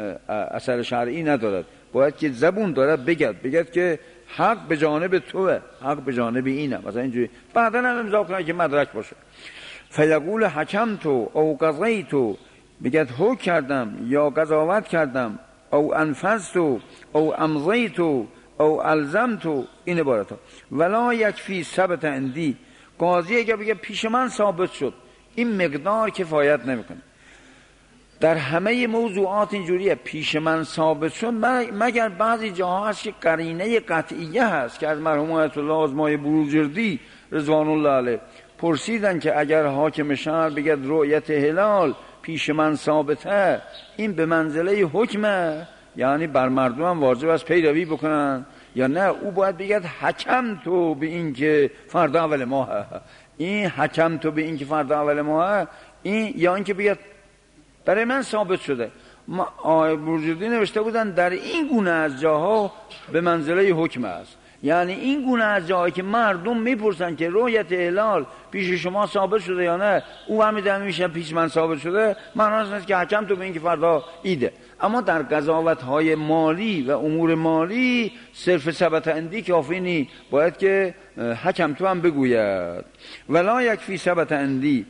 اثر شرعی ندارد. باید که زبون دارد بگد بگد که حق به جانب توه، حق به جانب اینه، مثلا اینجوری، بعدا هم امضا کنه که مدرک باشه. فیقول حکمتو او قضیتو، بگد حکم کردم یا قضاوت کردم، او انفذتو او امضیتو او الزمتو، این عبارت ها. ولا یکفی ثبت عندی، قاضی اگر بگه پیش من ثابت شد، این مقدار کفایت نمیکنه. در همه موضوعات اینجوریه، پیش من ثابت شد، مگر بعضی جاها هست که قرینه قطعیه هست که از مرحوم آیت الله آزمای بروجردی رضوان الله علیه پرسیدن که اگر حاکم شهر بگد رؤیت هلال پیش من ثابته، این به منزله حکمه، یعنی بر مردم هم واجب است پیروی بکنن، یا نه او باید بگد حکم تو به این که فردا اول ماه، این حکم تو به این که فردا اول ماه، این یا این که بگد برای من ثابت شده. آقای بروجردی نوشته بودن در این گونه از جاها به منزله حکم است، یعنی این گونه از جاهایی که مردم میپرسن که رؤیت هلال پیش شما ثابت شده یا نه، او هم میدن میشه پیش من ثابت شده، معناش نیست که حکم تو به این که فردا ایده. اما در قضاوت های مالی و امور مالی صرف ثبت اندی کافی نی، باید که حکم تو هم بگوید. ولا یکفی ثبت اندی،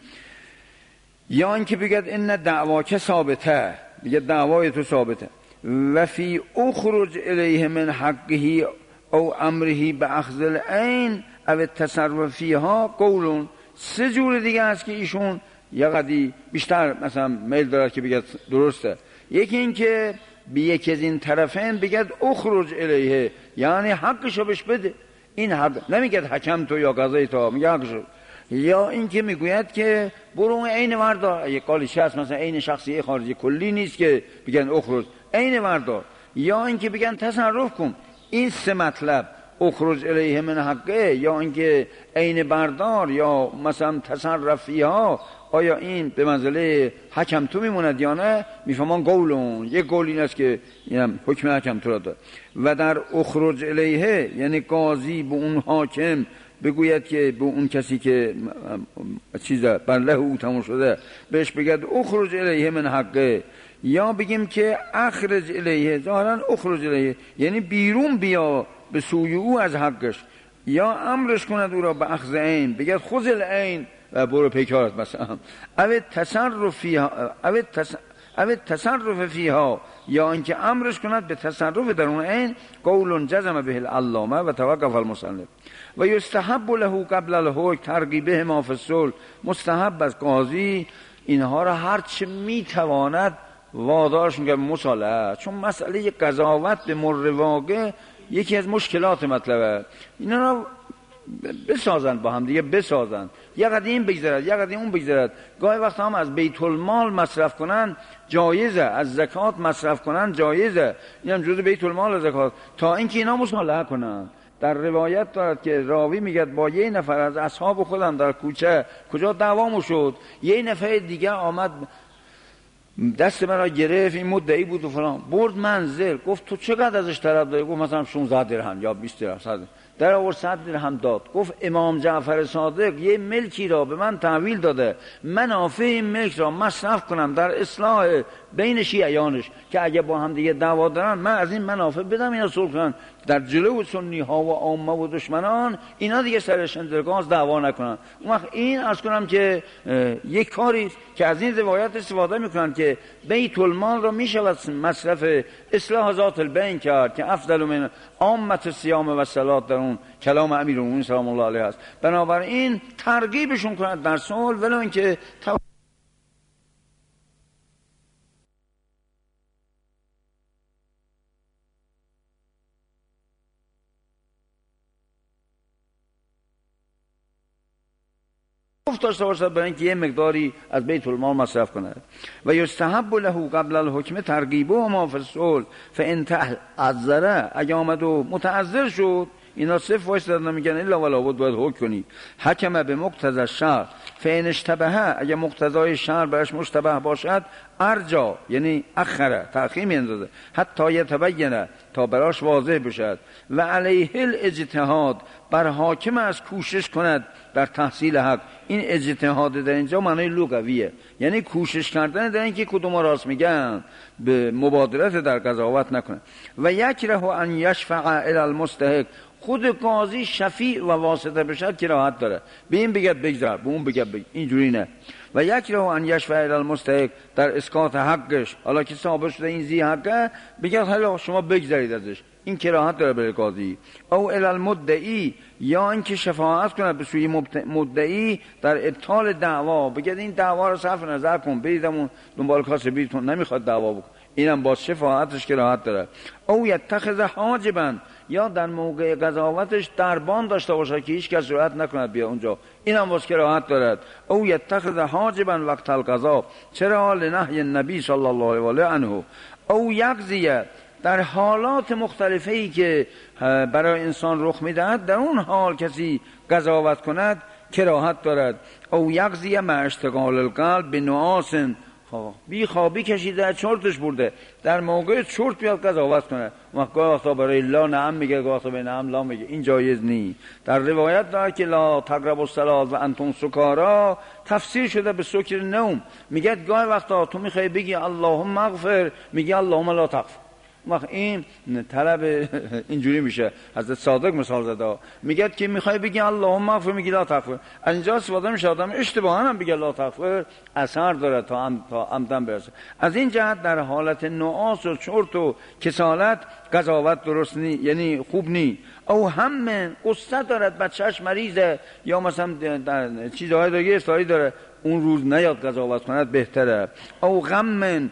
یا اینکه بگد ان دعواک ثابته، بگد دعوای تو ثابته. و فی اخرج الیه من حقه او امره به اخذ العین او التصرف فیها قولون. سه جور دیگه هست که ایشون یا قدی بیشتر مثلا میل داره که بگد درسته. یکی این که به یکی از این طرفین بگد اخرج الیه، یعنی حقشو بهش بده، این حق نمیگد حکم تو یا قضای تو، میگه حقشو. یا این که میگوید که برو عین وردار، یک قالیش هست مثلا عین شخصی خارجی کلی نیست که بگن اخرج، عین وردار. یا این که بگن تصرف کن. این سه مطلب، اخرج الیه من حقه، یا اینکه عین بردار، یا مثلا تصرفی ها، آیا این به منزله حکم تو میموند یا نه؟ میفهمان قولون، یک قول این است که اینم حکم حکم تو را داد. و در اخرج الیه یعنی قاضی به اون حاکم بگوید که به اون کسی که چیزه بر له او تمام شده بهش بگد اخرج الیه من حقه، یا بگیم که اخرج الیه، ظاهرا اخرج الیه یعنی بیرون بیا به سوی او از حقش، یا امرش کند او را به اخذ عین، بگد خذ العین و برو پیکارت مثلا، او تصرف فیها او او تصرف فیها، یا اینکه امرش کند به تصرف در اون عین. قول جزم به العلامه و توقف المصنف. و یستحب له قبل الحکم ترغیبه ما فی الصلح، مستحب از قاضی اینها را هر چه میتواند وادارش میگه مصالحه، چون مسئله قضاوت به مر واقع یکی از مشکلات مطلبه. اینا را بسازن با هم دیگه، بسازن، یه قدر این بگذرد یه قدر اون بگذرد. گاهی وقت هم از بیت المال مصرف کنن جایزه، از زکات مصرف کنن جایزه، این هم جزء بیت المال زکات، تا اینکه اینا مصالحه کنن. در روایت دارد که راوی میگه با یه نفر از اصحاب خودم در کوچه کجا دعوامو شد، یه نفر دیگه آمد دست من را گرفت، این مدعی بود و فلان، برد منزل، گفت تو چقدر ازش طلب داری؟ گفت مثلا شانزده درهم یا بیست درهم. در آورد صد درهم داد. گفت امام جعفر صادق یه ملکی را به من تحویل داده، منافع این ملک را مصرف کنم در اصلاح بین شیعیانش که اگه با هم دیگه دعوا دارن من از این منافع بدم، اینا صلح کنن در جلو سنی ها و عامه و دشمنان، اینا دیگه سر شندرگاز دعوا نکنن. اون وقت این عرض کنم که یک کاری که از این روایت استفاده میکنن که بیت المال را میشود مصرف اصلاح ذات البین کرد که افضل من عامه صیام و صلات در اون کلام امیرالمومنین سلام الله علیه است. بنابراین ترغیبشون کنند در صلح، ولو اینکه داشته باشد برای اینکه یه مقداری از بیت المال مصرف کند. و یستحب له قبل الحکم ترغیبه ما فی الصلح فان تعذر، اگه آمد و متعذر شد، اینا صرف وایس دادن میگن الا ولا بود باید حکم کنی. حکم به مقتضی الشرع فان اشتبه، اگه مقتضای شرع برش مشتبه باشد ارجا یعنی اخره تأخیر میندازه حتی یتبینه تا براش واضح بشد. و علیه الاجتهاد، بر حاکم از کوشش کند در تحصیل حق. این اجتهاد در اینجا معنی لغویه، یعنی کوشش کردن در اینکه کدوم راست میگن، به مبادرت در قضاوت نکنه. و یکره ان یشفع الی المستحق، خود قاضی شفیع و واسطه بشد کراهت داره، به این بگد بگذر، به اون بگد بگذر، اینجوری نه. و یک راه ان یشفع الی المستحق در اسقاط حقش، حالا که ثابت شده این زی حقه بگد حالا شما بگذرید ازش، این کراهت داره برای قاضی. او الی المدعی، یا اینکه شفاعت کنه به سوی مدعی در ابطال دعوا، بگد این دعوا رو صرف نظر کن، بریدمون دنبال کاسبیتون، نمیخواد دعوا بکن، اینم باز شفاعتش کراهت داره. او یتخذ حاجبا، یا در موقع قضاوتش دربان داشته باشه که هیچ کس جرئت نکند بیا اونجا، اینم باز کراهت دارد. او یتخذ حاجبا وقت القضا، چرا لنهی النبی صلی الله علیه و آله عنه. او یقضیه، در حالات مختلفه ای که برای انسان رخ میدهد در اون حال کسی قضاوت کند کراهت دارد. او یقضیه مع اشتغال القلب به نعاس، بی خوابی کشیده چرتش برده، در موقع چرت بیاد قضاوت کنه، گاه وقتا برای لا نعم میگه، گاه وقتا به نعم لا میگه، این جایز نی. در روایت داره که لا تقربوا الصلاة و انتم سکارا تفسیر شده به سکر نوم، میگه گاه وقتا تو میخوای بگی اللهم اغفر میگی اللهم لا تغفر، وقت این طلب اینجوری میشه. حضرت صادق مثال زده، میگه که میخوای بگی اللهم اغفر میگی لا تغفر، از اینجا استفاده میشه آدم اشتباها هم بگه لا تغفر، اثر داره تا هم تا عمدن برسه. از این جهت در حالت نعاس و چرت و کسالت قضاوت درست نی، یعنی خوب نی. او هم قصه دارد، بچهش مریضه یا مثلا در چیزهای دیگه استاری داره، اون روز نیاد قضاوت کند بهتره. او غم،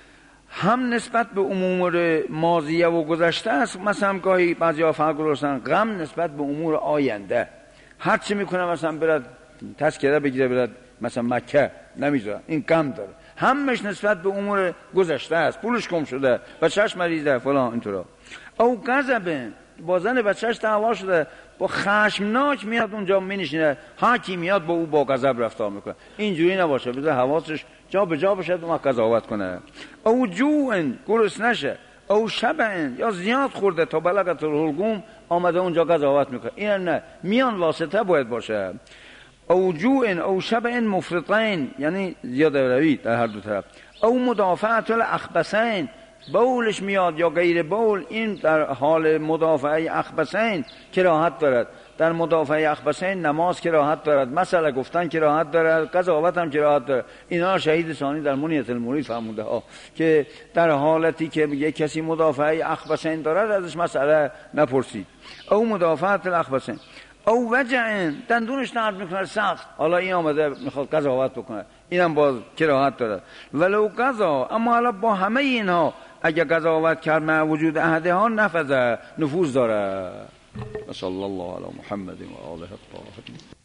هم نسبت به امور ماضیه و گذشته است، مثلا گاهی بعضی ها فرق گذاشتن غم نسبت به امور آینده، هر چی میکنه مثلا برد تذکره بگیره برد مثلا مکه نمیذاره، این غم داره. همش نسبت به امور گذشته است، پولش گم شده، بچهش مریضه فلان اینطورا. او غضب، با زن بچهش دعوا شده، با خشمناک میاد اونجا مینشینه، هر کی میاد با او با غضب رفتار میکنه، اینجوری نباشه، بذار حواسش جا به جا بشه و قضاوت کنه. او جوع، گرسنشه. او شبع، یا زیاد خورده تا بلغت الحلقوم آمده اونجا قضاوت میکنه، این نه، میان واسطه باید باشه. او جوع او شبع مفرطین، یعنی زیاده روی در هر دو طرف. او مدافعت الاخبثین، بولش میاد یا غیر بول، این در حال مدافعه اخبثین کراهت دارد. در مدافعه اخبثین نماز کراهت دارد، مسئله گفتن کراهت دارد، قضاوت هم کراهت دارد. اینا شهید ثانی در منیت المرید فرموده ها که در حالتی که یک کسی مدافعه اخبثین دارد ازش مسئله نپرسید. او مدافعت الاخبثین. او وجع، دندونش درد میکنه سخت، حالا این آمده میخواد قضاوت بکنه، اینم باز کراهت داره. ولو قضا، اما حالا با همه اینها اگه قضاوت کرد مع وجود احدها نفذ، نفوذ داره. صلی الله علی محمد و آله الطاهرین.